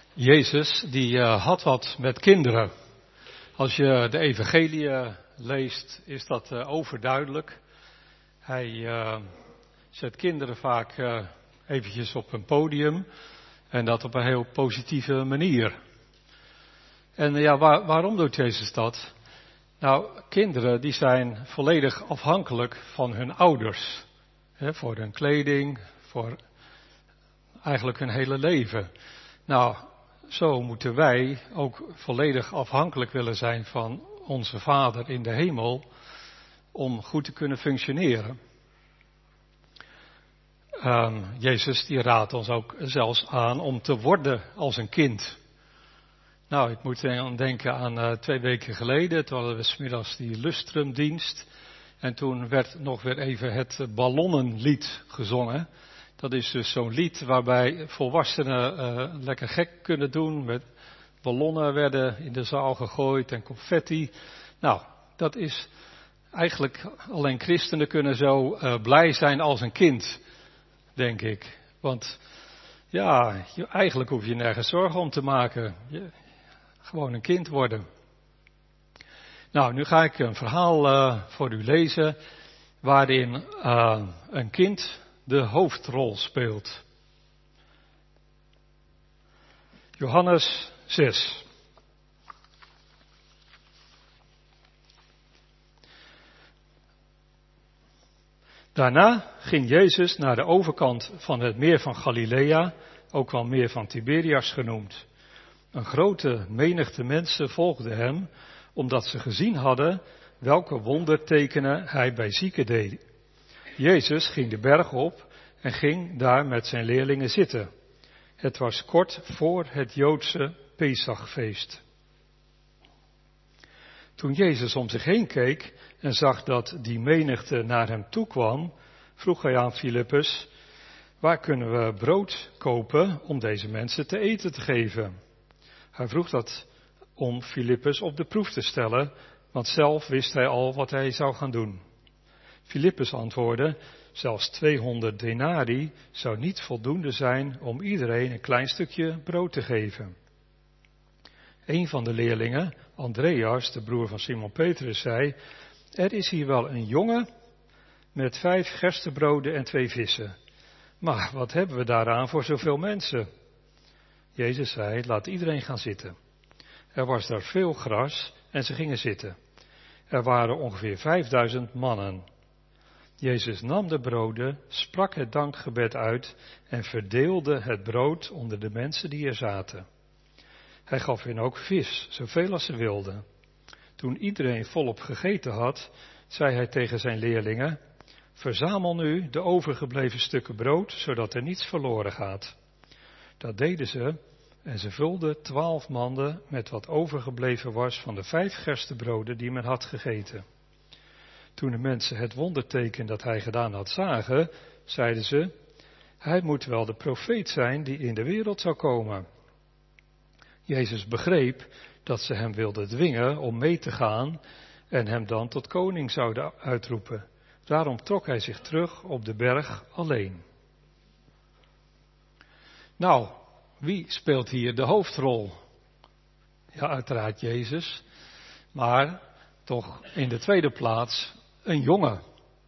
Jezus die had wat met kinderen. Als je de evangelie leest is dat overduidelijk. Hij zet kinderen vaak eventjes op een podium en dat op een heel positieve manier. En waarom doet Jezus dat? Nou, kinderen die zijn volledig afhankelijk van hun ouders. Voor hun kleding, voor eigenlijk hun hele leven. Nou, zo moeten wij ook volledig afhankelijk willen zijn van onze Vader in de hemel om goed te kunnen functioneren. Jezus die raadt ons ook zelfs aan om te worden als een kind. Nou, ik moet denken aan 2 weken geleden, toen hadden we 's middags die lustrumdienst. En toen werd nog weer even het ballonnenlied gezongen. Dat is dus zo'n lied waarbij volwassenen lekker gek kunnen doen. Met ballonnen werden in de zaal gegooid en confetti. Nou, dat is eigenlijk alleen christenen kunnen zo blij zijn als een kind, denk ik. Want ja, eigenlijk hoef je nergens zorgen om te maken. Gewoon een kind worden. Nou, nu ga ik een verhaal voor u lezen waarin een kind de hoofdrol speelt. Johannes 6. Daarna ging Jezus naar de overkant van het meer van Galilea, ook wel meer van Tiberias genoemd. Een grote menigte mensen volgde hem, omdat ze gezien hadden welke wondertekenen hij bij zieken deed. Jezus ging de berg op en ging daar met zijn leerlingen zitten. Het was kort voor het Joodse Pesachfeest. Toen Jezus om zich heen keek en zag dat die menigte naar hem toe kwam, vroeg hij aan Filippus: waar kunnen we brood kopen om deze mensen te eten te geven? Hij vroeg dat om Filippus op de proef te stellen, want zelf wist hij al wat hij zou gaan doen. Filippus antwoordde: zelfs 200 denari zou niet voldoende zijn om iedereen een klein stukje brood te geven. Een van de leerlingen, Andreas, de broer van Simon Petrus, zei: er is hier wel een jongen met 5 gerstebroden en 2 vissen. Maar wat hebben we daaraan voor zoveel mensen? Jezus zei: laat iedereen gaan zitten. Er was daar veel gras en ze gingen zitten. Er waren ongeveer 5000 mannen. Jezus nam de broden, sprak het dankgebed uit en verdeelde het brood onder de mensen die er zaten. Hij gaf hen ook vis, zoveel als ze wilden. Toen iedereen volop gegeten had, zei hij tegen zijn leerlingen: verzamel nu de overgebleven stukken brood, zodat er niets verloren gaat. Dat deden ze en ze vulden 12 manden met wat overgebleven was van de 5 gerstebroden die men had gegeten. Toen de mensen het wonderteken dat hij gedaan had zagen, zeiden ze: hij moet wel de profeet zijn die in de wereld zou komen. Jezus begreep dat ze hem wilden dwingen om mee te gaan en hem dan tot koning zouden uitroepen. Daarom trok hij zich terug op de berg alleen. Nou, wie speelt hier de hoofdrol? Ja, uiteraard Jezus, maar toch in de tweede plaats een jongen.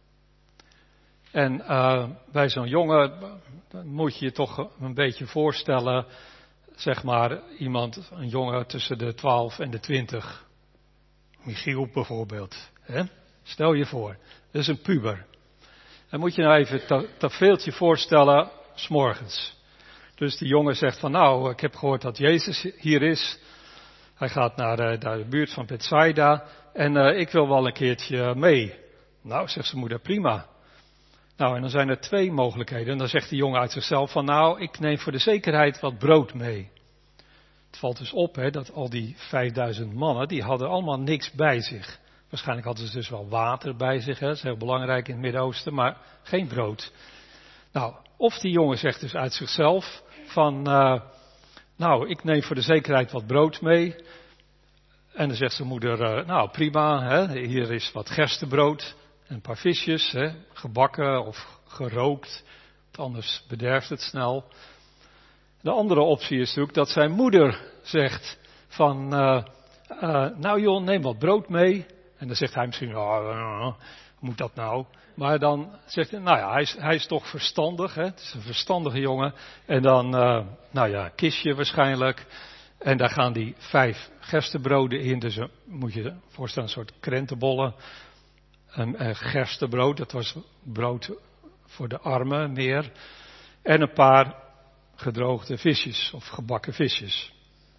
En bij zo'n jongen moet je je toch een beetje voorstellen, zeg maar een jongen tussen de 12 en de 20. Michiel bijvoorbeeld. Hè? Stel je voor, dat is een puber. Dan moet je nou even het tafereeltje voorstellen, 's morgens. Dus die jongen zegt van nou, ik heb gehoord dat Jezus hier is. Hij gaat naar de buurt van Bethsaida en ik wil wel een keertje mee. Nou, zegt zijn moeder, prima. Nou, en dan zijn er 2 mogelijkheden. En dan zegt die jongen uit zichzelf van nou, ik neem voor de zekerheid wat brood mee. Het valt dus op dat al die 5000 mannen, die hadden allemaal niks bij zich. Waarschijnlijk hadden ze dus wel water bij zich, dat is heel belangrijk in het Midden-Oosten, maar geen brood. Nou, of die jongen zegt dus uit zichzelf van nou, ik neem voor de zekerheid wat brood mee. En dan zegt zijn moeder, nou prima, hier is wat gerstebrood en een paar visjes, gebakken of gerookt, want anders bederft het snel. De andere optie is natuurlijk dat zijn moeder zegt van, nou joh, neem wat brood mee. En dan zegt hij misschien, hoe moet dat nou? Maar dan zegt hij, nou ja, hij is toch verstandig, hè? Het is een verstandige jongen. En dan, nou ja, kistje waarschijnlijk. En daar gaan die 5 gerstebroden in. Dus moet je je voorstellen, een soort krentenbollen. Een gerstebrood, dat was brood voor de armen meer. En een paar gedroogde visjes of gebakken visjes.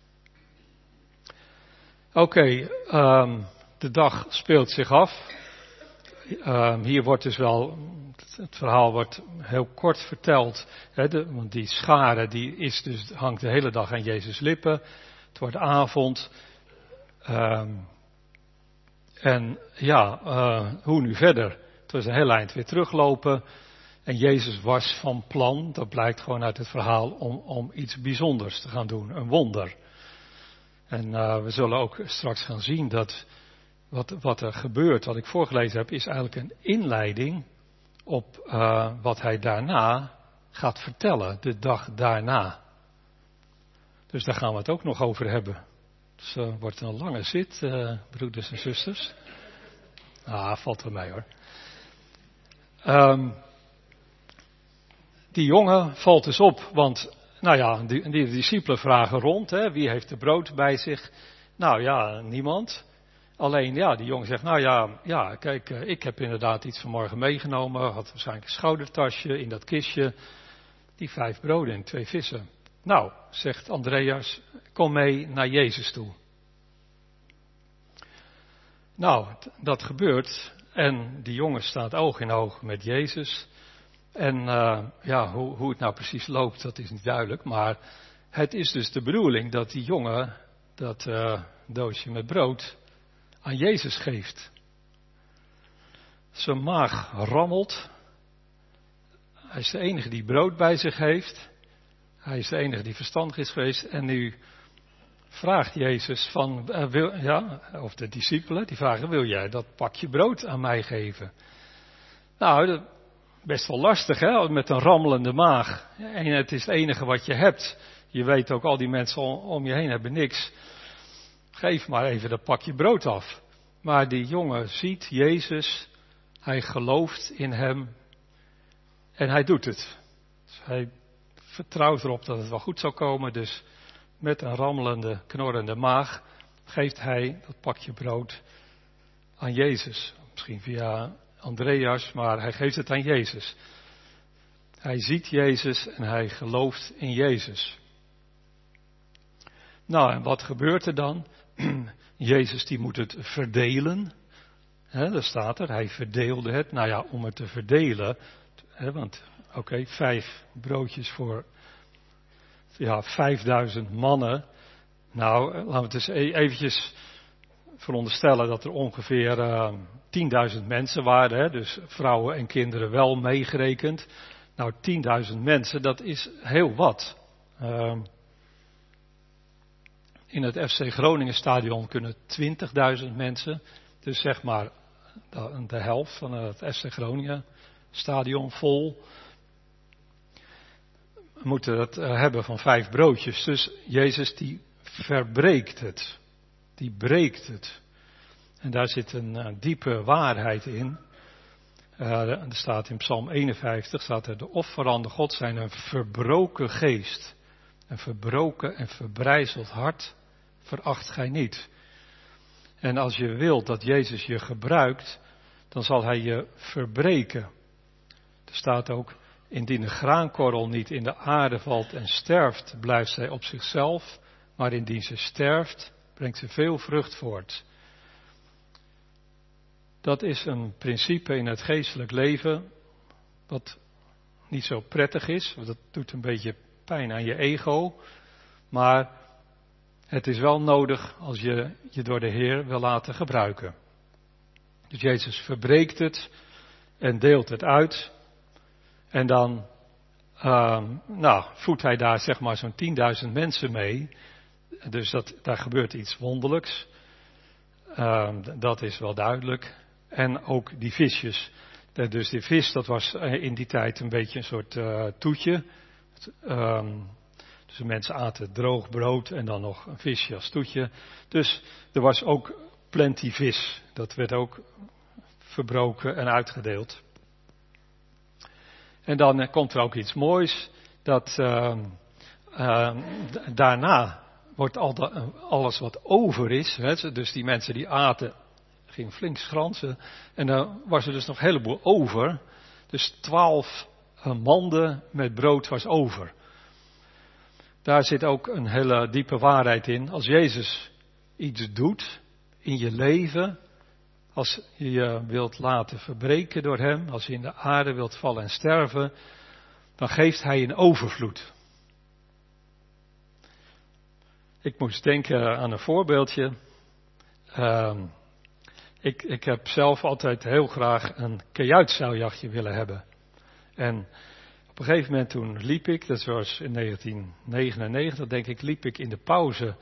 Oké, de dag speelt zich af. Hier wordt dus wel, het verhaal wordt heel kort verteld. Want die schare die hangt de hele dag aan Jezus' lippen. Het wordt avond. En ja, hoe nu verder? Het was een heel eind weer teruglopen. En Jezus was van plan, dat blijkt gewoon uit het verhaal, om iets bijzonders te gaan doen. Een wonder. En we zullen ook straks gaan zien dat wat er gebeurt, wat ik voorgelezen heb, is eigenlijk een inleiding op wat hij daarna gaat vertellen, de dag daarna. Dus daar gaan we het ook nog over hebben. Dus wordt een lange zit, broeders en zusters. Valt wel mee hoor. Die jongen valt dus op, want nou ja, die discipelen vragen rond, hè, wie heeft de brood bij zich? Nou ja, niemand. Alleen ja, die jongen zegt, nou ja, kijk, ik heb inderdaad iets vanmorgen meegenomen, had waarschijnlijk een schoudertasje in dat kistje, die 5 broden en 2 vissen. Nou, zegt Andreas, kom mee naar Jezus toe. Nou, dat gebeurt en die jongen staat oog in oog met Jezus. En ja, hoe het nou precies loopt, dat is niet duidelijk, maar het is dus de bedoeling dat die jongen dat doosje met brood aan Jezus geeft. Zijn maag rammelt. Hij is de enige die brood bij zich heeft. Hij is de enige die verstandig is geweest. En nu vraagt Jezus van, of de discipelen, die vragen, wil jij dat pakje brood aan mij geven? Nou, best wel lastig hè, met een rammelende maag. En het is het enige wat je hebt. Je weet ook, al die mensen om je heen hebben niks. Geef maar even dat pakje brood af. Maar die jongen ziet Jezus, hij gelooft in hem en hij doet het. Dus hij vertrouwt erop dat het wel goed zal komen, dus met een rammelende, knorrende maag geeft hij dat pakje brood aan Jezus. Misschien via Andreas, maar hij geeft het aan Jezus. Hij ziet Jezus en hij gelooft in Jezus. Nou, en wat gebeurt er dan? Jezus die moet het verdelen. Daar staat er, hij verdeelde het. Nou ja, om het te verdelen. Want, 5 broodjes voor 5000 mannen. Nou, laten we het eens eventjes veronderstellen dat er ongeveer 10.000 mensen waren. Hè, dus vrouwen en kinderen wel meegerekend. Nou, 10.000 mensen, dat is heel wat. In het FC Groningen stadion kunnen 20.000 mensen. Dus zeg maar de helft van het FC Groningen stadion vol. We moeten het hebben van 5 broodjes. Dus Jezus die verbreekt het. Die breekt het. En daar zit een diepe waarheid in. Er staat in Psalm 51, staat er, de offeranden God zijn een verbroken geest. Een verbroken en verbrijzeld hart veracht gij niet. En als je wilt dat Jezus je gebruikt, dan zal hij je verbreken. Er staat ook, indien de graankorrel niet in de aarde valt en sterft, blijft zij op zichzelf. Maar indien ze sterft, brengt ze veel vrucht voort. Dat is een principe in het geestelijk leven, wat niet zo prettig is. Want dat doet een beetje pijn aan je ego. Maar het is wel nodig als je je door de Heer wil laten gebruiken. Dus Jezus verbreekt het en deelt het uit. En dan voedt hij daar zeg maar zo'n 10.000 mensen mee. Dus daar gebeurt iets wonderlijks. Dat is wel duidelijk. En ook die visjes. Dus die vis, dat was in die tijd een beetje een soort toetje. Dus de mensen aten droog brood en dan nog een visje als toetje. Dus er was ook plenty vis. Dat werd ook verbroken en uitgedeeld. En dan komt er ook iets moois. Dat daarna wordt alles wat over is. Hè, dus die mensen die aten, ging flink schransen. En dan was er dus nog een heleboel over. Dus 12 manden met brood was over. Daar zit ook een hele diepe waarheid in. Als Jezus iets doet in je leven, als je je wilt laten verbreken door hem, als je in de aarde wilt vallen en sterven, dan geeft hij een overvloed. Ik moest denken aan een voorbeeldje. Ik heb zelf altijd heel graag een kajuitzeiljachtje willen hebben. En op een gegeven moment toen liep ik, dat was in 1999 denk ik, liep ik in de pauze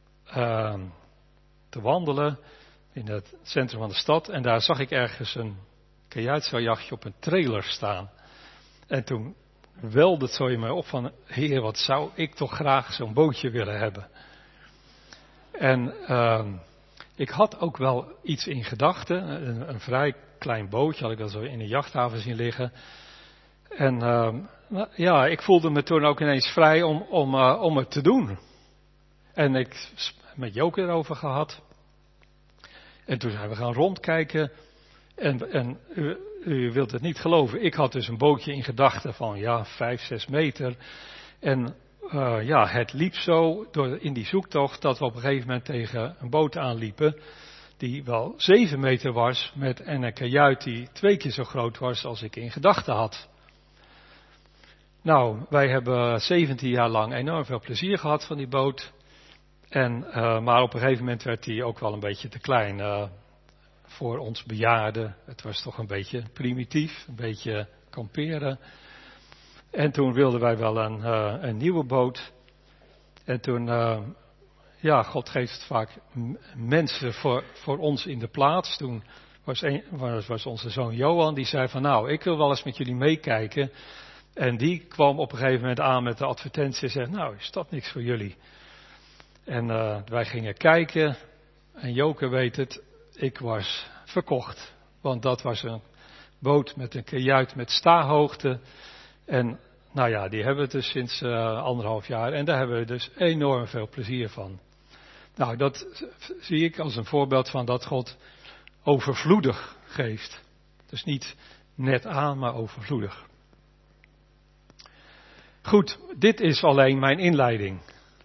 te wandelen in het centrum van de stad. En daar zag ik ergens een kajuitzeiljachtje op een trailer staan. En toen welde het zo in mij op van, Heer, wat zou ik toch graag zo'n bootje willen hebben. En ik had ook wel iets in gedachten, een vrij klein bootje, had ik dat zo in de jachthaven zien liggen. En ja, ik voelde me toen ook ineens vrij om het te doen. En ik met Joke erover gehad. En toen zijn we gaan rondkijken. En u wilt het niet geloven. Ik had dus een bootje in gedachten van 5-6 meter. En ja, het liep zo in die zoektocht dat we op een gegeven moment tegen een boot aanliepen. Die wel 7 meter was. En een kajuit die 2 keer zo groot was als ik in gedachten had. Nou, wij hebben 17 jaar lang enorm veel plezier gehad van die boot. Maar op een gegeven moment werd die ook wel een beetje te klein voor ons bejaarden. Het was toch een beetje primitief, een beetje kamperen. En toen wilden wij wel een nieuwe boot. En toen, God geeft vaak mensen voor ons in de plaats. Toen was onze zoon Johan, die zei van nou, ik wil wel eens met jullie meekijken. En die kwam op een gegeven moment aan met de advertentie en zei, nou, is dat niks voor jullie? En wij gingen kijken en Joke weet het, ik was verkocht. Want dat was een boot met een kajuit met stahoogte. En nou ja, die hebben we dus sinds 1,5 jaar en daar hebben we dus enorm veel plezier van. Nou, dat zie ik als een voorbeeld van dat God overvloedig geeft. Dus niet net aan, maar overvloedig. Goed, dit is alleen mijn inleiding.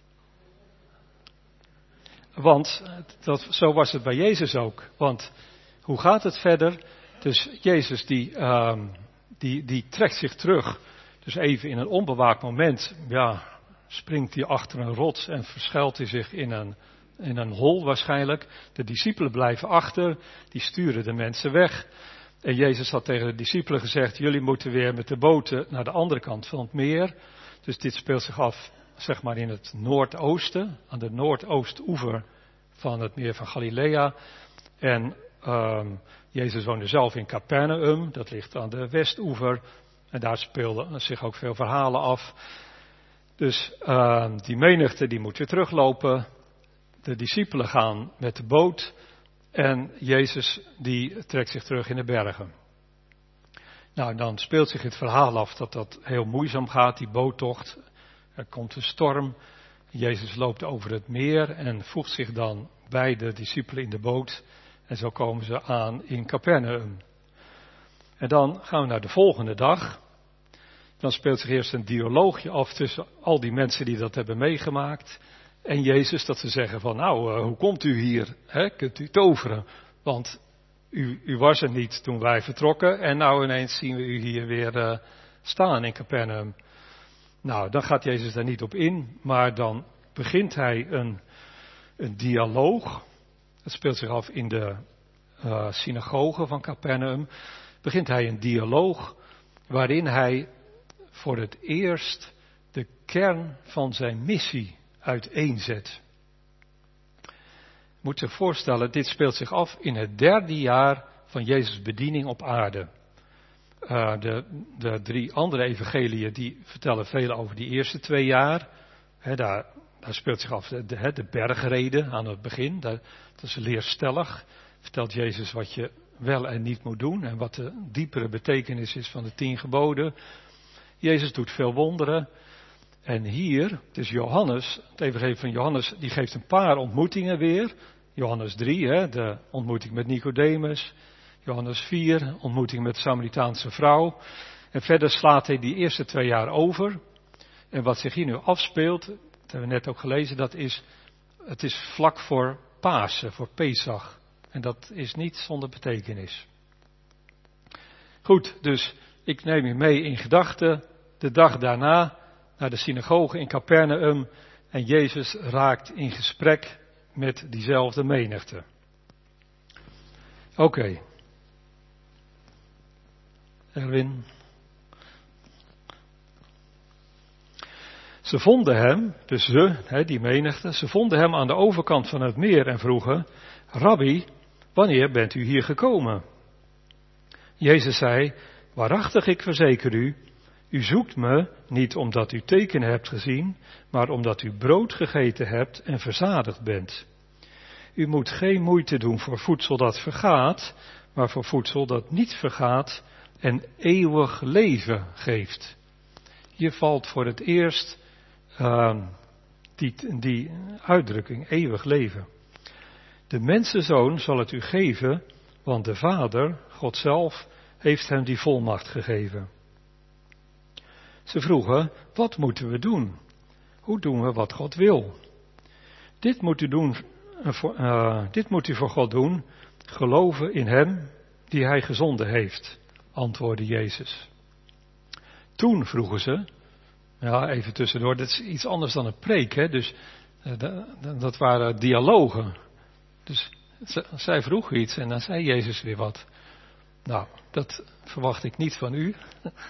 Want zo was het bij Jezus ook. Want hoe gaat het verder? Dus Jezus die trekt zich terug. Dus even in een onbewaakt moment, springt hij achter een rots en verschuilt hij zich in een hol waarschijnlijk. De discipelen blijven achter, die sturen de mensen weg. En Jezus had tegen de discipelen gezegd, jullie moeten weer met de boten naar de andere kant van het meer. Dus dit speelt zich af, zeg maar in het noordoosten, aan de noordoostoever van het meer van Galilea. En Jezus woonde zelf in Capernaum, dat ligt aan de westoever. En daar speelden zich ook veel verhalen af. Dus die menigte die moet weer teruglopen. De discipelen gaan met de boot. En Jezus die trekt zich terug in de bergen. Nou, dan speelt zich het verhaal af dat heel moeizaam gaat, die boottocht. Er komt een storm. Jezus loopt over het meer en voegt zich dan bij de discipelen in de boot. En zo komen ze aan in Capernaum. En dan gaan we naar de volgende dag. Dan speelt zich eerst een dialoogje af tussen al die mensen die dat hebben meegemaakt. En Jezus, dat ze zeggen van nou, hoe komt u hier? Kunt u toveren? Want u was er niet toen wij vertrokken en nou ineens zien we u hier weer staan in Capernaum. Nou, dan gaat Jezus daar niet op in, maar dan begint hij een dialoog. Dat speelt zich af in de synagoge van Capernaum. Begint hij een dialoog waarin hij voor het eerst de kern van zijn missie uiteenzet. Je moet zich voorstellen, dit speelt zich af in het 3e jaar van Jezus' bediening op aarde. De 3 andere evangeliën die vertellen veel over die eerste 2 jaar. Daar speelt zich af de bergrede aan het begin. Dat is leerstellig. Vertelt Jezus wat je wel en niet moet doen. En wat de diepere betekenis is van de 10 geboden. Jezus doet veel wonderen. En hier, dus Johannes, het evangelie van Johannes, die geeft een paar ontmoetingen weer. Johannes 3, de ontmoeting met Nicodemus. Johannes 4, ontmoeting met de Samaritaanse vrouw. En verder slaat hij die eerste 2 jaar over. En wat zich hier nu afspeelt, dat hebben we net ook gelezen, het is vlak voor Pasen, voor Pesach. En dat is niet zonder betekenis. Goed, dus ik neem u mee in gedachten de dag daarna naar de synagoge in Capernaum. En Jezus raakt in gesprek met diezelfde menigte. Oké. Erwin. Ze vonden hem, dus die menigte, ze vonden hem aan de overkant van het meer en vroegen: Rabbi, wanneer bent u hier gekomen? Jezus zei: Waarachtig, ik verzeker u, u zoekt me niet omdat u tekenen hebt gezien, maar omdat u brood gegeten hebt en verzadigd bent. U moet geen moeite doen voor voedsel dat vergaat, maar voor voedsel dat niet vergaat en eeuwig leven geeft. Hier valt voor het eerst die uitdrukking, eeuwig leven. De mensenzoon zal het u geven, want de Vader, God zelf, heeft hem die volmacht gegeven. Ze vroegen: wat moeten we doen? Hoe doen we wat God wil? Dit moet u voor God doen, geloven in hem die hij gezonden heeft, antwoordde Jezus. Toen vroegen ze, even tussendoor, dat is iets anders dan een preek, hè? Dus dat waren dialogen. Dus zij vroegen iets en dan zei Jezus weer wat. Nou, dat verwacht ik niet van u.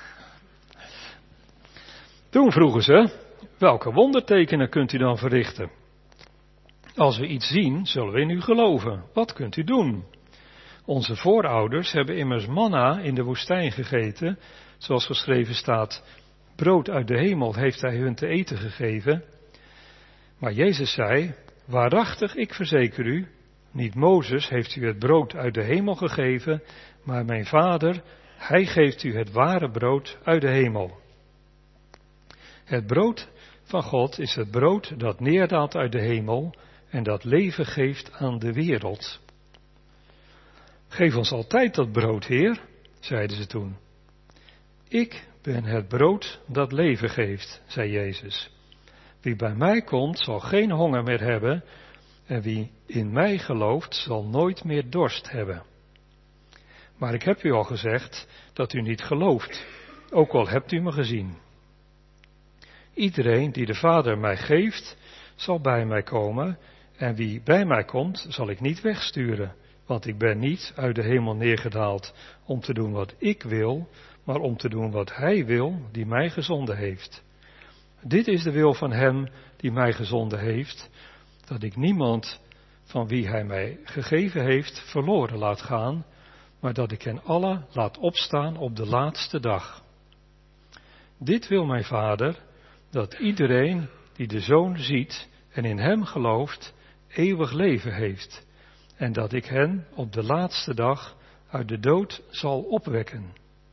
Toen vroegen ze: welke wondertekenen kunt u dan verrichten? Als we iets zien, zullen we in u geloven. Wat kunt u doen? Onze voorouders hebben immers manna in de woestijn gegeten, zoals geschreven staat: brood uit de hemel heeft hij hun te eten gegeven. Maar Jezus zei: waarachtig, ik verzeker u, niet Mozes heeft u het brood uit de hemel gegeven, maar mijn Vader, hij geeft u het ware brood uit de hemel. Het brood van God is het brood dat neerdaalt uit de hemel en dat leven geeft aan de wereld. Geef ons altijd dat brood, Heer, zeiden ze toen. Ik ben het brood dat leven geeft, zei Jezus. Wie bij mij komt, zal geen honger meer hebben, en wie in mij gelooft, zal nooit meer dorst hebben. Maar ik heb u al gezegd dat u niet gelooft, ook al hebt u me gezien. Iedereen die de Vader mij geeft, zal bij mij komen, en wie bij mij komt, zal ik niet wegsturen, want ik ben niet uit de hemel neergedaald om te doen wat ik wil, maar om te doen wat hij wil, die mij gezonden heeft. Dit is de wil van hem die mij gezonden heeft, dat ik niemand van wie hij mij gegeven heeft verloren laat gaan, maar dat ik hen allen laat opstaan op de laatste dag. Dit wil mijn Vader, dat iedereen die de Zoon ziet en in hem gelooft, eeuwig leven heeft, en dat ik hen op de laatste dag uit de dood zal opwekken.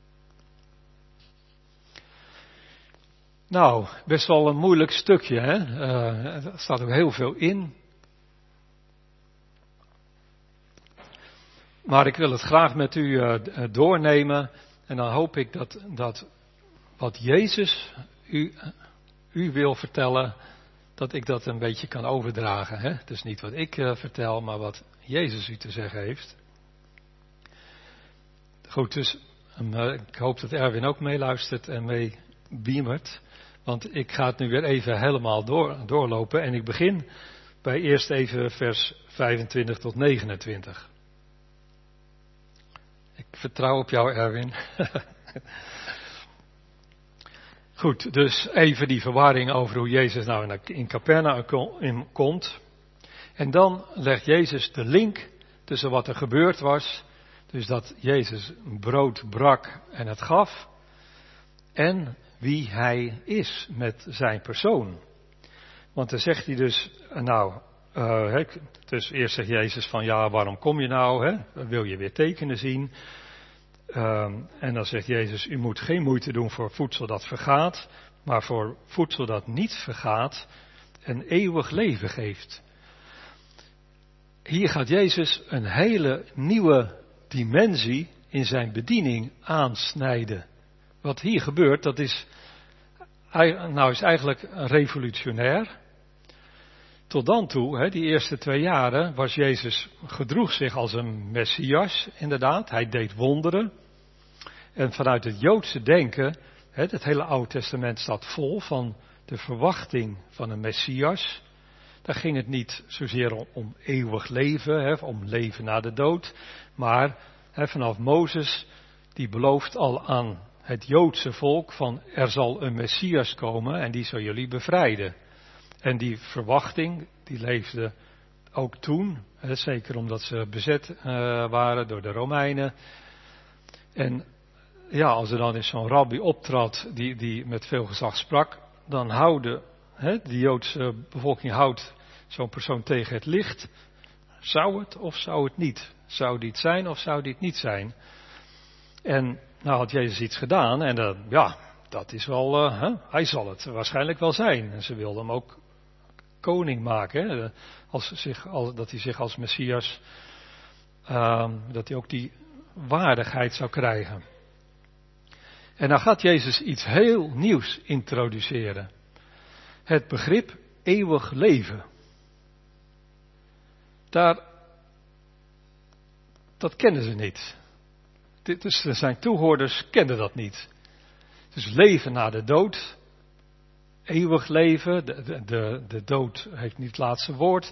Nou, best wel een moeilijk stukje, hè? Er staat ook heel veel in. Maar ik wil het graag met u doornemen. En dan hoop ik dat wat Jezus u wil vertellen, dat ik dat een beetje kan overdragen. Hè? Dus niet wat ik vertel, maar wat Jezus u te zeggen heeft. Goed, dus ik hoop dat Erwin ook meeluistert en mee beamert. Want ik ga het nu weer even helemaal doorlopen. En ik begin bij eerst even vers 25 tot 29. Ik vertrouw op jou, Erwin. Goed, dus even die verwarring over hoe Jezus nou in Capernaum komt. En dan legt Jezus de link tussen wat er gebeurd was. Dus dat Jezus brood brak en het gaf. En wie hij is met zijn persoon. Want dan zegt hij dus, dus eerst zegt Jezus van ja, waarom kom je nou? Hè? Wil je weer tekenen zien? En dan zegt Jezus, u moet geen moeite doen voor voedsel dat vergaat, maar voor voedsel dat niet vergaat en eeuwig leven geeft. Hier gaat Jezus een hele nieuwe dimensie in zijn bediening aansnijden. Wat hier gebeurt, dat is eigenlijk revolutionair. Tot dan toe, die eerste 2 jaren, was Jezus, gedroeg zich als een Messias, inderdaad. Hij deed wonderen. En vanuit het Joodse denken, het hele Oude Testament staat vol van de verwachting van een Messias. Daar ging het niet zozeer om eeuwig leven, om leven na de dood. Maar vanaf Mozes, die belooft al aan het Joodse volk van er zal een Messias komen en die zal jullie bevrijden. En die verwachting, die leefde ook toen, zeker omdat ze bezet waren door de Romeinen. En ja, als er dan eens zo'n rabbi optrad die met veel gezag sprak, dan de Joodse bevolking houdt zo'n persoon tegen het licht. Zou het of zou het niet? Zou dit zijn of zou dit niet zijn? En nou had Jezus iets gedaan en dat is wel, hij zal het waarschijnlijk wel zijn. En ze wilden hem ook koning maken, dat hij zich als Messias, dat hij ook die waardigheid zou krijgen. En dan gaat Jezus iets heel nieuws introduceren. Het begrip eeuwig leven. Dat kennen ze niet. Dus zijn toehoorders kenden dat niet. Dus leven na de dood. Eeuwig leven. De dood heeft niet het laatste woord.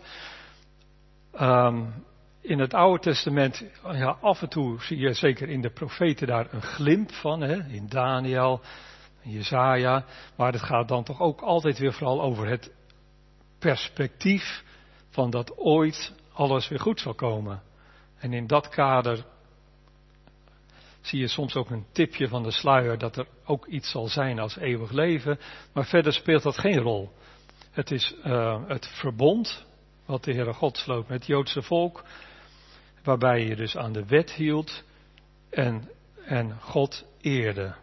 In het Oude Testament, af en toe zie je zeker in de profeten daar een glimp van. In Daniel, in Jesaja. Maar het gaat dan toch ook altijd weer vooral over het perspectief van dat ooit alles weer goed zal komen. En in dat kader zie je soms ook een tipje van de sluier dat er ook iets zal zijn als eeuwig leven. Maar verder speelt dat geen rol. Het is het verbond wat de Heere God sloot met het Joodse volk. Waarbij je dus aan de wet hield en God eerde.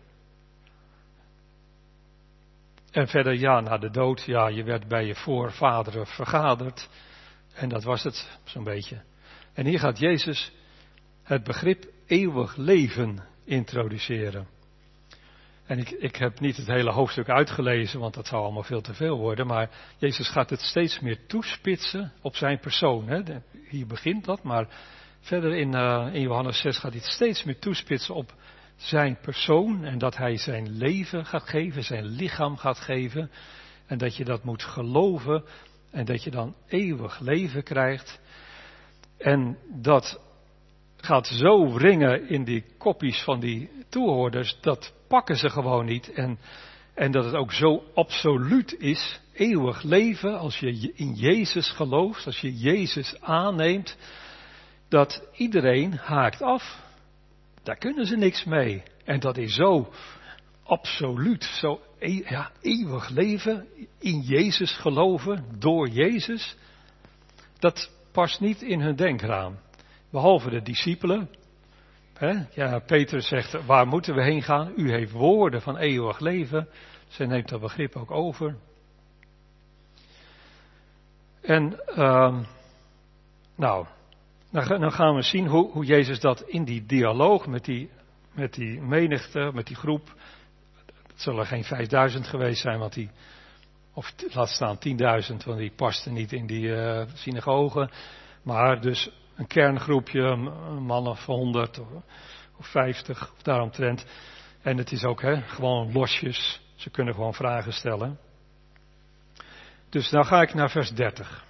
En verder na de dood, je werd bij je voorvaderen vergaderd. En dat was het zo'n beetje. En hier gaat Jezus het begrip eeuwig leven introduceren. En ik heb niet het hele hoofdstuk uitgelezen, want dat zou allemaal veel te veel worden. Maar Jezus gaat het steeds meer toespitsen op zijn persoon. Hier begint dat, maar verder in Johannes 6 gaat hij het steeds meer toespitsen op zijn persoon. En dat hij zijn leven gaat geven, zijn lichaam gaat geven. En dat je dat moet geloven en dat je dan eeuwig leven krijgt. En dat gaat zo wringen in die koppies van die toehoorders, dat pakken ze gewoon niet. En dat het ook zo absoluut is, eeuwig leven, als je in Jezus gelooft, als je Jezus aanneemt, dat iedereen haakt af. Daar kunnen ze niks mee. En dat is zo absoluut, zo eeuwig leven, in Jezus geloven, door Jezus. Dat past niet in hun denkraam. Behalve de discipelen. Petrus zegt, waar moeten we heen gaan? U heeft woorden van eeuwig leven. Zij neemt dat begrip ook over. En dan gaan we zien hoe Jezus dat in die dialoog met die menigte, met die groep. Het zullen geen 5000 geweest zijn, of laat staan 10.000, want die pasten niet in die synagogen. Maar dus een kerngroepje, een man of 100 of 50 of daaromtrent. En het is ook gewoon losjes. Ze kunnen gewoon vragen stellen. Dus dan ga ik naar vers 30.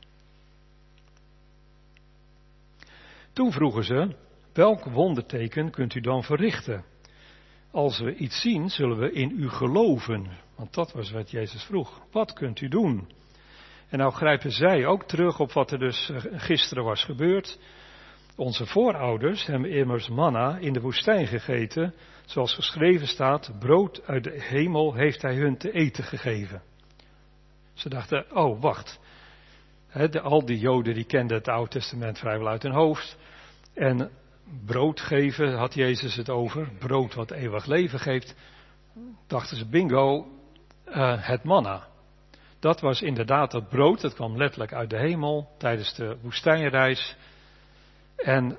Toen vroegen ze, welk wonderteken kunt u dan verrichten? Als we iets zien, zullen we in u geloven. Want dat was wat Jezus vroeg. Wat kunt u doen? En nou grijpen zij ook terug op wat er dus gisteren was gebeurd. Onze voorouders hebben immers manna in de woestijn gegeten, zoals geschreven staat, brood uit de hemel heeft hij hun te eten gegeven. Ze dachten, oh wacht. Al die Joden die kenden het Oude Testament vrijwel uit hun hoofd. En brood geven had Jezus het over. Brood wat eeuwig leven geeft. Dachten ze, bingo, het manna. Dat was inderdaad dat brood. Dat kwam letterlijk uit de hemel tijdens de woestijnreis. En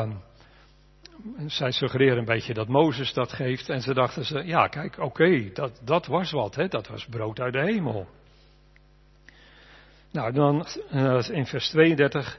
zij suggereren een beetje dat Mozes dat geeft. En ze dachten, ja kijk, oké, dat was wat. Dat was brood uit de hemel. Nou, dan in vers 32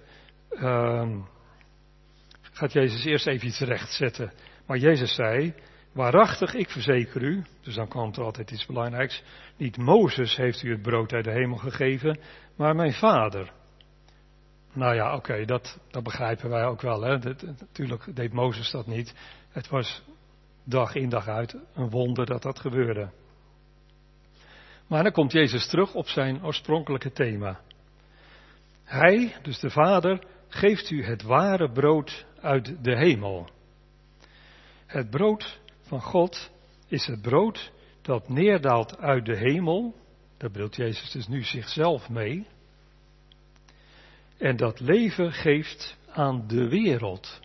gaat Jezus eerst even iets rechtzetten. Maar Jezus zei, waarachtig, ik verzeker u, dus dan komt er altijd iets belangrijks, niet Mozes heeft u het brood uit de hemel gegeven, maar mijn Vader. Nou ja, oké, dat begrijpen wij ook wel. Natuurlijk deed Mozes dat niet. Het was dag in dag uit een wonder dat gebeurde. Maar dan komt Jezus terug op zijn oorspronkelijke thema. Hij, dus de Vader, geeft u het ware brood uit de hemel. Het brood van God is het brood dat neerdaalt uit de hemel. Daar bedoelt Jezus dus nu zichzelf mee. En dat leven geeft aan de wereld.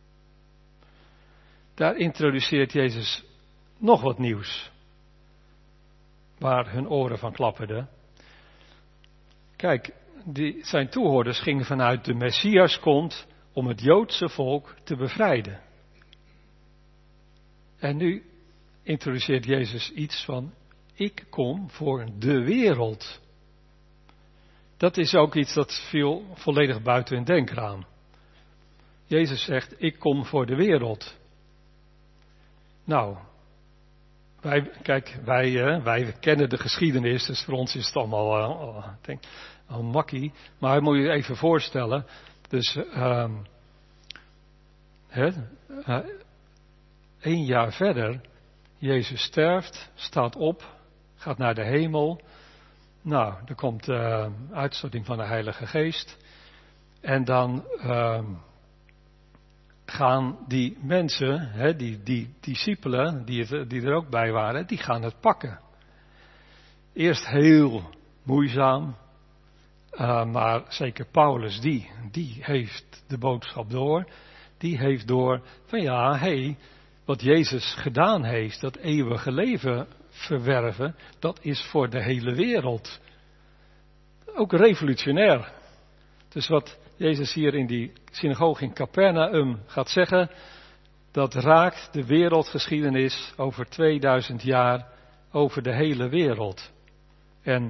Daar introduceert Jezus nog wat nieuws. Waar hun oren van klapperden. Kijk, zijn toehoorders gingen vanuit de Messias komt om het Joodse volk te bevrijden. En nu introduceert Jezus iets van, ik kom voor de wereld. Dat is ook iets dat viel volledig buiten hun denkraam. Jezus zegt, ik kom voor de wereld. Nou, wij kennen de geschiedenis, dus voor ons is het allemaal al makkie. Maar moet je je even voorstellen, dus 1 jaar verder, Jezus sterft, staat op, gaat naar de hemel. Nou, er komt uitstorting van de Heilige Geest. En dan gaan die mensen, die discipelen, die er ook bij waren, die gaan het pakken. Eerst heel moeizaam, maar zeker Paulus, die heeft de boodschap door. Die heeft door van wat Jezus gedaan heeft, dat eeuwige leven verwerven, dat is voor de hele wereld. Ook revolutionair. Dus wat Jezus hier in die synagoge in Capernaum gaat zeggen, dat raakt de wereldgeschiedenis over 2000 jaar over de hele wereld. En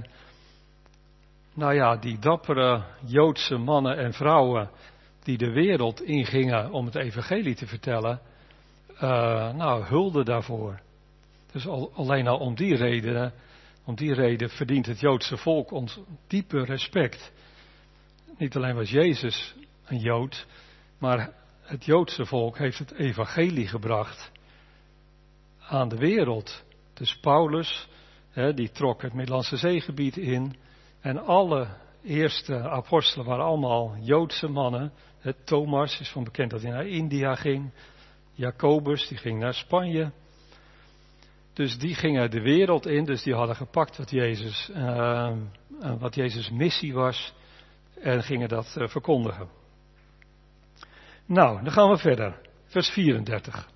die dappere Joodse mannen en vrouwen die de wereld ingingen om het evangelie te vertellen, hulde daarvoor. Dus alleen al om die reden verdient het Joodse volk ons diepe respect. Niet alleen was Jezus een Jood, maar het Joodse volk heeft het evangelie gebracht aan de wereld. Dus Paulus, die trok het Middellandse Zeegebied in en alle eerste apostelen waren allemaal Joodse mannen. Thomas is van bekend dat hij naar India ging. Jacobus, die ging naar Spanje. Dus die gingen de wereld in, dus die hadden gepakt wat Jezus' missie was en gingen dat verkondigen. Nou, dan gaan we verder. Vers 34.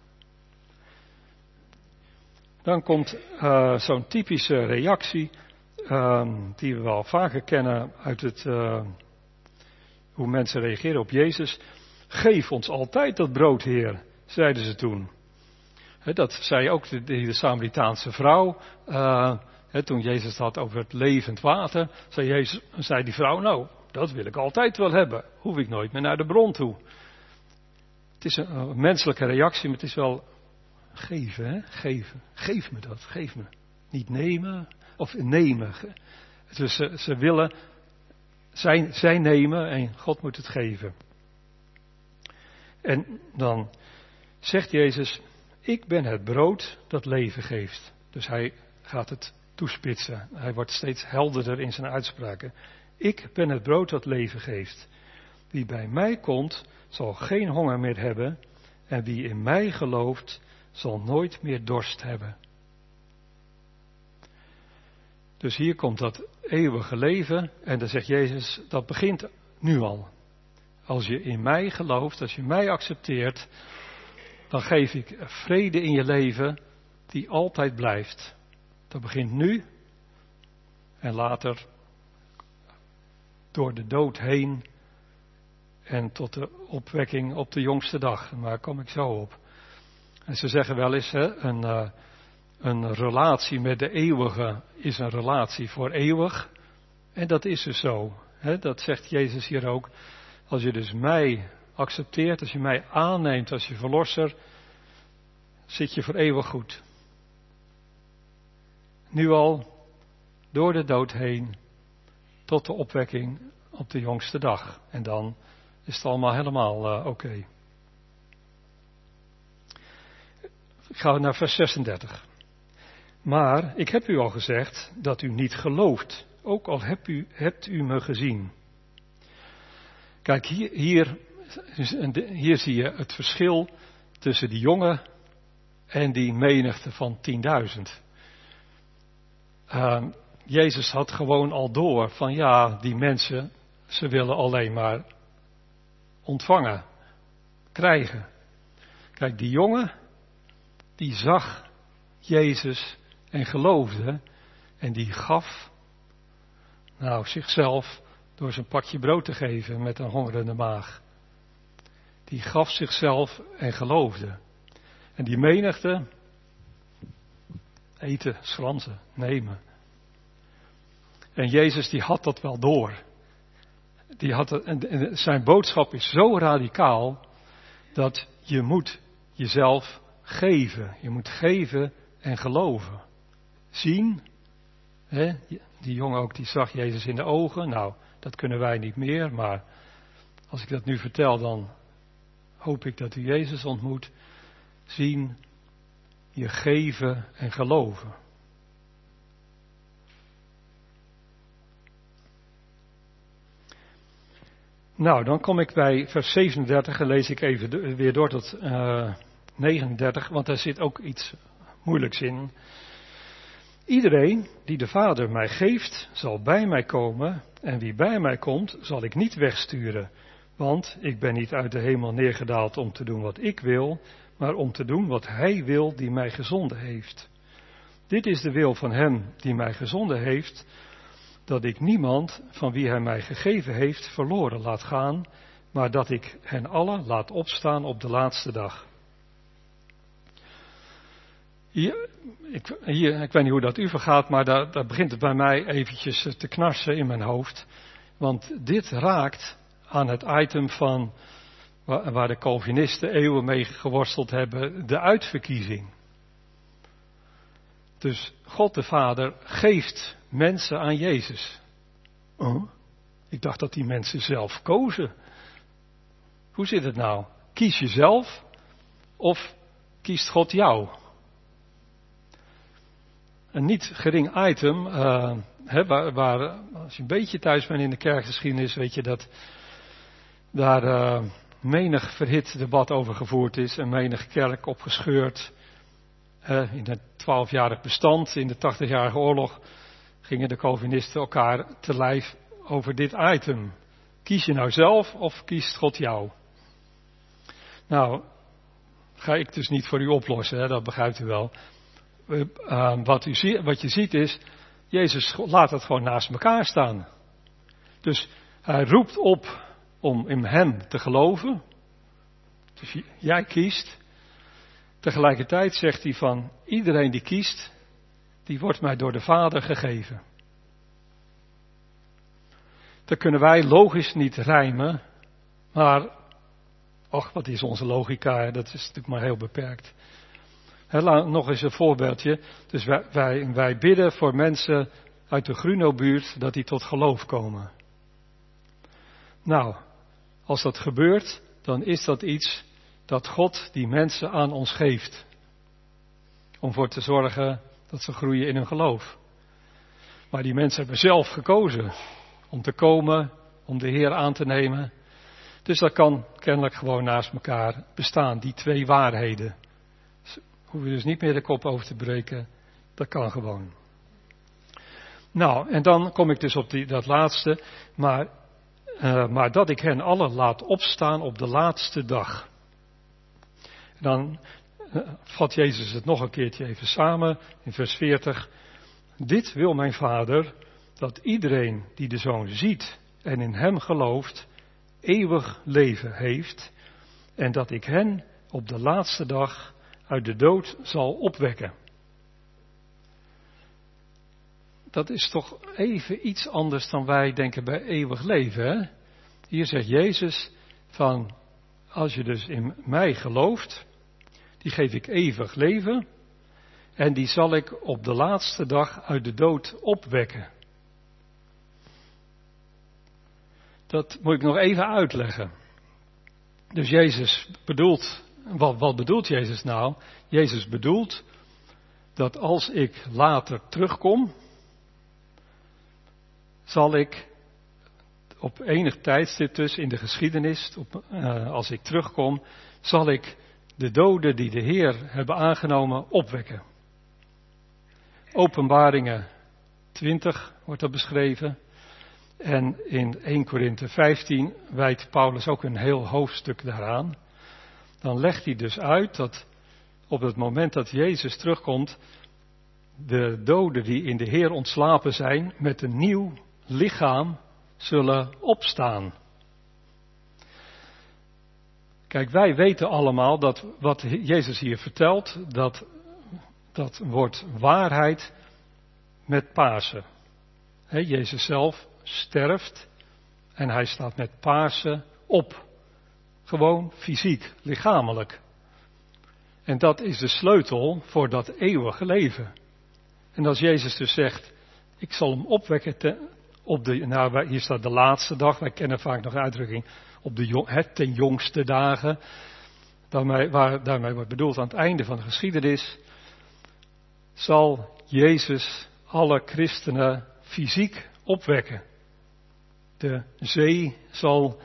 Dan komt zo'n typische reactie die we wel vaker kennen uit hoe mensen reageren op Jezus. Geef ons altijd dat brood, Heer, zeiden ze toen. Dat zei ook de Samaritaanse vrouw. Toen Jezus het had over het levend water, zei die vrouw, nou, dat wil ik altijd wel hebben. Hoef ik nooit meer naar de bron toe. Het is een menselijke reactie, maar het is wel geven, geven. Geef me dat, geef me. Niet nemen, of nemen. Dus ze willen, zij nemen en God moet het geven. En dan zegt Jezus, ik ben het brood dat leven geeft. Dus hij gaat het toespitsen. Hij wordt steeds helderder in zijn uitspraken. Ik ben het brood dat leven geeft. Wie bij mij komt, zal geen honger meer hebben. En wie in mij gelooft, zal nooit meer dorst hebben. Dus hier komt dat eeuwige leven en dan zegt Jezus, dat begint nu al. Als je in mij gelooft, als je mij accepteert, dan geef ik vrede in je leven die altijd blijft. Dat begint nu en later door de dood heen en tot de opwekking op de jongste dag. Maar daar kom ik zo op. En ze zeggen wel eens, een relatie met de eeuwige is een relatie voor eeuwig. En dat is dus zo. Dat zegt Jezus hier ook. Als je dus mij accepteert, als je mij aanneemt als je verlosser, zit je voor eeuwig goed. Nu al, door de dood heen, tot de opwekking op de jongste dag. En dan is het allemaal helemaal oké. Ik ga naar vers 36. Maar ik heb u al gezegd dat u niet gelooft, ook al hebt u me gezien. Kijk, hier zie je het verschil tussen die jongen en die menigte van 10.000. Jezus had gewoon al door van ja, die mensen, ze willen alleen maar ontvangen, krijgen. Kijk, die jongen, die zag Jezus en geloofde en die gaf zichzelf door zijn pakje brood te geven met een hongerende maag. Die gaf zichzelf en geloofde. En die menigte, eten, schransen, nemen. En Jezus die had dat wel door. En zijn boodschap is zo radicaal dat je moet jezelf geven. Je moet geven en geloven. Zien. Die jongen ook, die zag Jezus in de ogen. Nou, dat kunnen wij niet meer. Maar als ik dat nu vertel, dan hoop ik dat u Jezus ontmoet. Zien, je geven en geloven. Nou, dan kom ik bij vers 37 en lees ik even weer door tot 39, want daar zit ook iets moeilijks in. Iedereen die de Vader mij geeft, zal bij mij komen, en wie bij mij komt, zal ik niet wegsturen. Want ik ben niet uit de hemel neergedaald om te doen wat ik wil, maar om te doen wat Hij wil die mij gezonden heeft. Dit is de wil van Hem die mij gezonden heeft, dat ik niemand van wie Hij mij gegeven heeft verloren laat gaan, maar dat ik hen allen laat opstaan op de laatste dag. Ik weet niet hoe dat u vergaat, maar daar begint het bij mij eventjes te knarsen in mijn hoofd. Want dit raakt aan het item van waar de Calvinisten eeuwen mee geworsteld hebben, de uitverkiezing. Dus God de Vader geeft mensen aan Jezus. Oh, ik dacht dat die mensen zelf kozen. Hoe zit het nou? Kies je zelf of kiest God jou? Een niet gering item, waar als je een beetje thuis bent in de kerkgeschiedenis, weet je dat daar menig verhit debat over gevoerd is en menig kerk opgescheurd. In het 12-jarig bestand, in de 80-jarige oorlog, gingen de Calvinisten elkaar te lijf over dit item. Kies je nou zelf of kiest God jou? Nou, ga ik dus niet voor u oplossen, dat begrijpt u wel. Wat je ziet is, Jezus laat het gewoon naast elkaar staan. Dus hij roept op om in hem te geloven. Dus jij kiest. Tegelijkertijd zegt hij van iedereen die kiest, die wordt mij door de Vader gegeven. Dat kunnen wij logisch niet rijmen, maar, wat is onze logica, dat is natuurlijk maar heel beperkt. Nog eens een voorbeeldje. Dus wij bidden voor mensen uit de Gruno-buurt dat die tot geloof komen. Nou, als dat gebeurt, dan is dat iets dat God die mensen aan ons geeft. Om voor te zorgen dat ze groeien in hun geloof. Maar die mensen hebben zelf gekozen om te komen, om de Heer aan te nemen. Dus dat kan kennelijk gewoon naast elkaar bestaan, die twee waarheden. Hoeven we dus niet meer de kop over te breken. Dat kan gewoon. Nou, en dan kom ik dus op dat laatste, maar dat ik hen allen laat opstaan op de laatste dag. Dan vat Jezus het nog een keertje even samen in vers 40. Dit wil mijn Vader, dat iedereen die de Zoon ziet en in hem gelooft, eeuwig leven heeft, en dat ik hen op de laatste dag uit de dood zal opwekken. Dat is toch even iets anders dan wij denken bij eeuwig leven, hè? Hier zegt Jezus van, als je dus in mij gelooft, die geef ik eeuwig leven en die zal ik op de laatste dag uit de dood opwekken. Dat moet ik nog even uitleggen. Dus Jezus bedoelt, wat bedoelt Jezus nou? Jezus bedoelt dat als ik later terugkom, zal ik op enig tijdstip dus in de geschiedenis, als ik terugkom, zal ik de doden die de Heer hebben aangenomen opwekken. Openbaringen 20 wordt dat beschreven. En in 1 Korinthe 15 wijdt Paulus ook een heel hoofdstuk daaraan. Dan legt hij dus uit dat op het moment dat Jezus terugkomt, de doden die in de Heer ontslapen zijn, met een nieuw lichaam zullen opstaan. Kijk, wij weten allemaal dat wat Jezus hier vertelt, dat wordt waarheid met Pasen. Jezus zelf sterft en hij staat met Pasen op. Gewoon fysiek, lichamelijk. En dat is de sleutel voor dat eeuwige leven. En als Jezus dus zegt, ik zal hem opwekken hier staat de laatste dag, wij kennen vaak nog de uitdrukking, ten jongste dagen. Daarmee wordt bedoeld aan het einde van de geschiedenis, zal Jezus alle christenen fysiek opwekken. De zee zal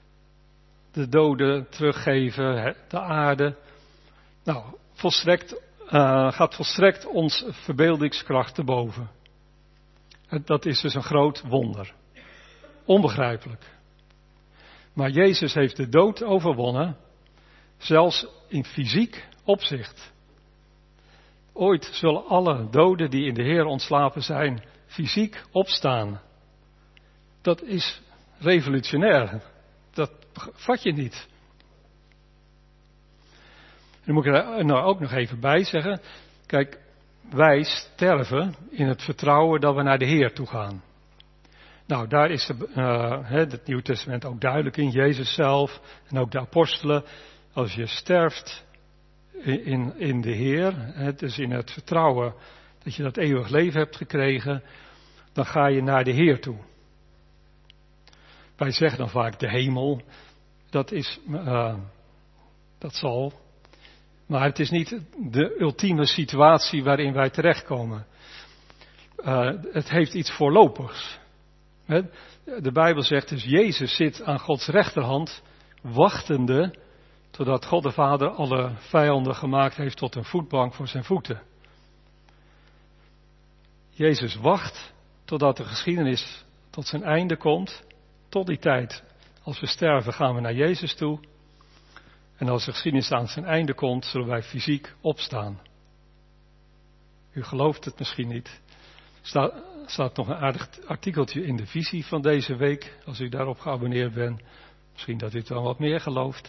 de doden teruggeven, de aarde. Nou, gaat volstrekt ons verbeeldingskracht te boven. Dat is dus een groot wonder. Onbegrijpelijk. Maar Jezus heeft de dood overwonnen, zelfs in fysiek opzicht. Ooit zullen alle doden die in de Heer ontslapen zijn, fysiek opstaan. Dat is revolutionair. Dat vat je niet. Dan moet ik er nou ook nog even bij zeggen. Kijk, wij sterven in het vertrouwen dat we naar de Heer toe gaan. Nou, daar is het Nieuw Testament ook duidelijk in. Jezus zelf en ook de apostelen. Als je sterft in de Heer, dus in het vertrouwen dat je dat eeuwig leven hebt gekregen, dan ga je naar de Heer toe. Wij zeggen dan vaak de hemel. Dat zal. Maar het is niet de ultieme situatie waarin wij terechtkomen. Het heeft iets voorlopigs. De Bijbel zegt dus, Jezus zit aan Gods rechterhand, wachtende totdat God de Vader alle vijanden gemaakt heeft tot een voetbank voor zijn voeten. Jezus wacht totdat de geschiedenis tot zijn einde komt. Tot die tijd, als we sterven, gaan we naar Jezus toe. En als de geschiedenis aan zijn einde komt, zullen wij fysiek opstaan. U gelooft het misschien niet. Staat nog een aardig artikeltje in de visie van deze week, als u daarop geabonneerd bent. Misschien dat u het dan wat meer gelooft.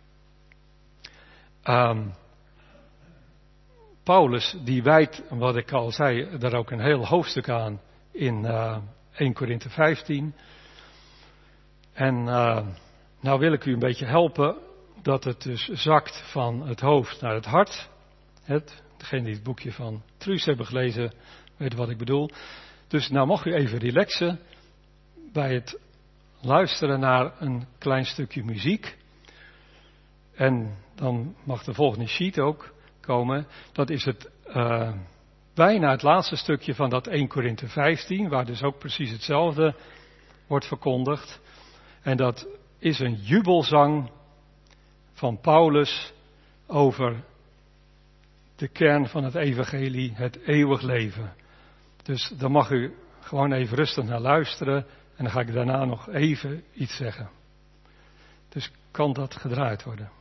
Paulus, die wijdt, wat ik al zei, daar ook een heel hoofdstuk aan in 1 Korinthe 15. En nou wil ik u een beetje helpen dat het dus zakt van het hoofd naar het hart. Degene die het boekje van Truus hebben gelezen, weten wat ik bedoel. Dus nou mag u even relaxen bij het luisteren naar een klein stukje muziek. En dan mag de volgende sheet ook komen. Dat is bijna het laatste stukje van dat 1 Korinthe 15, waar dus ook precies hetzelfde wordt verkondigd. En dat is een jubelzang van Paulus over de kern van het evangelie, het eeuwig leven. Dus dan mag u gewoon even rustig naar luisteren en dan ga ik daarna nog even iets zeggen. Dus kan dat gedraaid worden?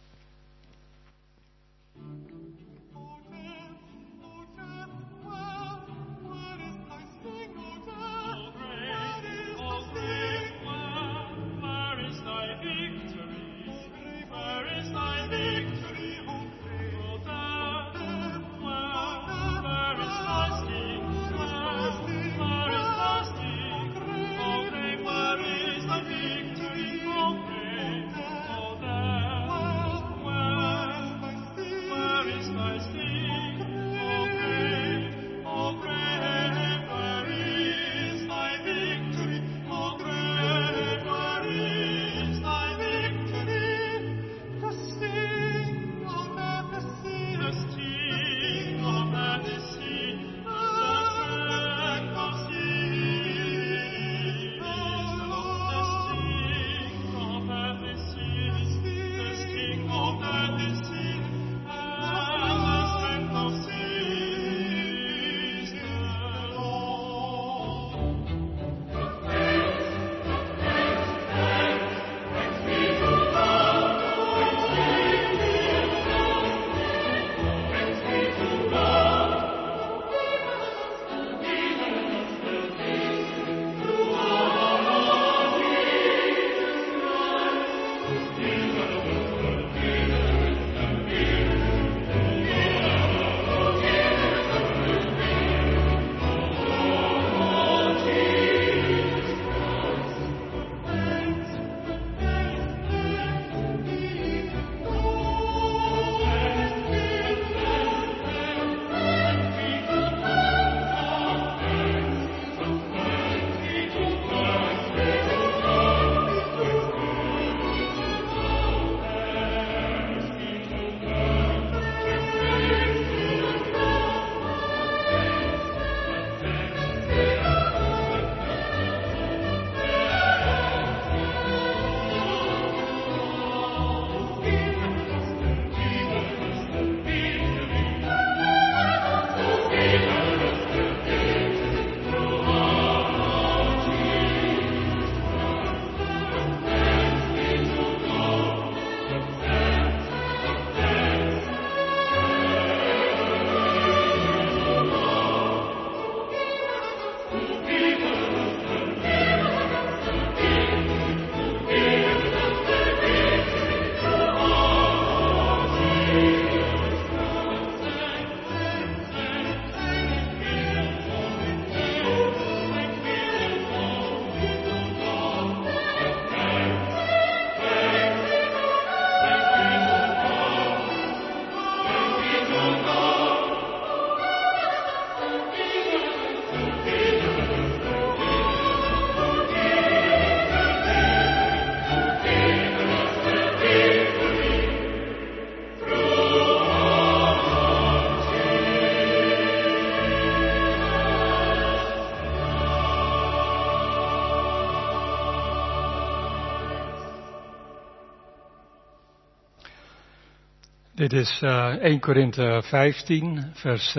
Dit is 1 Korinthe 15, vers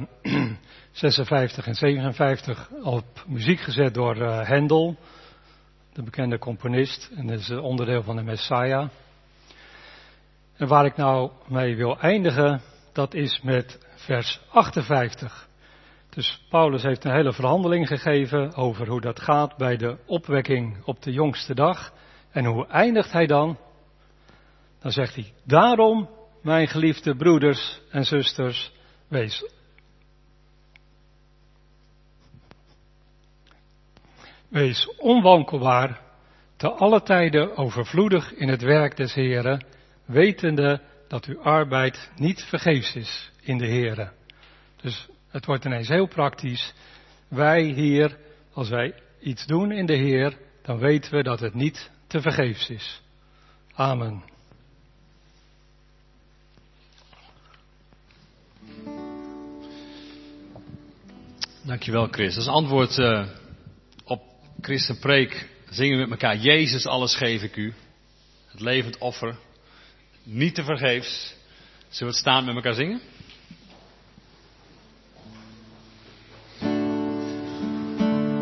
56 en 57, op muziek gezet door Hendel, de bekende componist, en dat is onderdeel van de Messiah. En waar ik nou mee wil eindigen, dat is met vers 58. Dus Paulus heeft een hele verhandeling gegeven over hoe dat gaat bij de opwekking op de jongste dag. En hoe eindigt hij dan? Dan zegt hij, daarom, mijn geliefde broeders en zusters, wees onwankelbaar, te alle tijden overvloedig in het werk des Heren, wetende dat uw arbeid niet vergeefs is in de Heren. Dus het wordt ineens heel praktisch. Wij hier, als wij iets doen in de Heer, dan weten we dat het niet te vergeefs is. Amen. Dankjewel Chris. Als antwoord op Chris' en preek zingen we met elkaar: Jezus, alles geef ik u. Het levend offer. Niet te vergeefs. Zullen we het staan met elkaar zingen?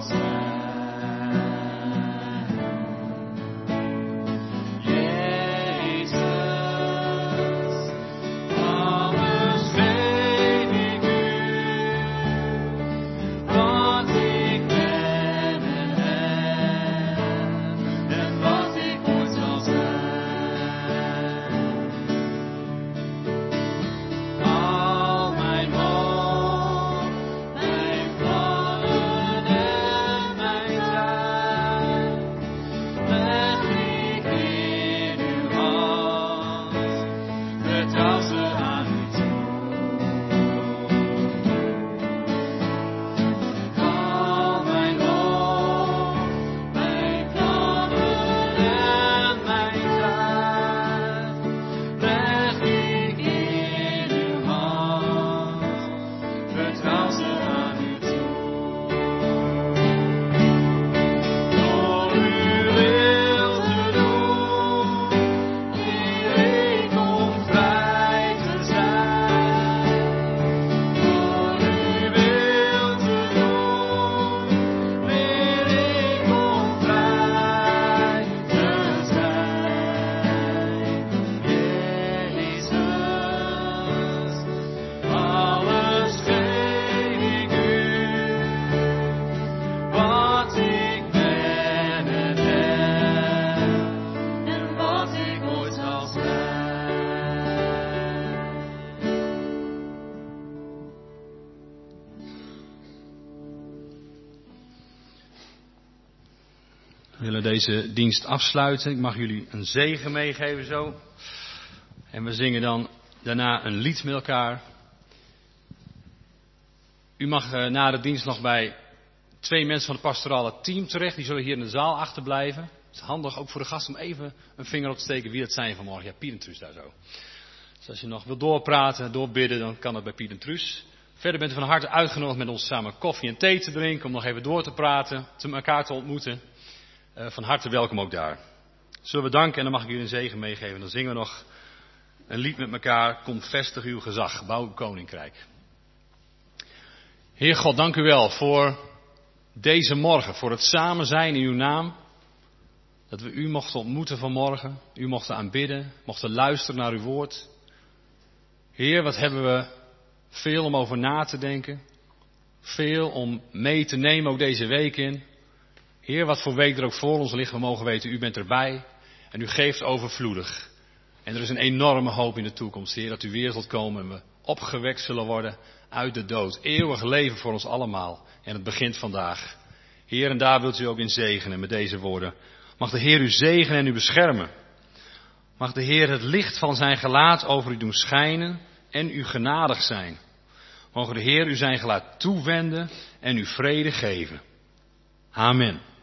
We willen deze dienst afsluiten. Ik mag jullie een zegen meegeven zo. En we zingen dan daarna een lied met elkaar. U mag na de dienst nog bij 2 mensen van het pastorale team terecht. Die zullen hier in de zaal achterblijven. Het is handig ook voor de gast om even een vinger op te steken wie dat zijn vanmorgen. Ja, Piet en Truus daar zo. Dus als je nog wil doorpraten, doorbidden, dan kan dat bij Piet en Truus. Verder bent u van harte uitgenodigd met ons samen koffie en thee te drinken. Om nog even door te praten, elkaar te ontmoeten. Van harte welkom ook daar. Zullen we danken en dan mag ik jullie een zegen meegeven. Dan zingen we nog een lied met elkaar. Kom vestig uw gezag, bouw uw koninkrijk. Heer God, dank u wel voor deze morgen. Voor het samen zijn in uw naam. Dat we u mochten ontmoeten vanmorgen. U mochten aanbidden. Mochten luisteren naar uw woord. Heer, wat hebben we veel om over na te denken. Veel om mee te nemen ook deze week in. Heer, wat voor week er ook voor ons ligt, we mogen weten, u bent erbij. En u geeft overvloedig. En er is een enorme hoop in de toekomst, Heer, dat u weer zult komen en we opgewekt zullen worden uit de dood. Eeuwig leven voor ons allemaal. En het begint vandaag. Heer, en daar wilt u ook in zegenen met deze woorden. Mag de Heer u zegenen en u beschermen. Mag de Heer het licht van zijn gelaat over u doen schijnen en u genadig zijn. Mogen de Heer u zijn gelaat toewenden en u vrede geven. Amen.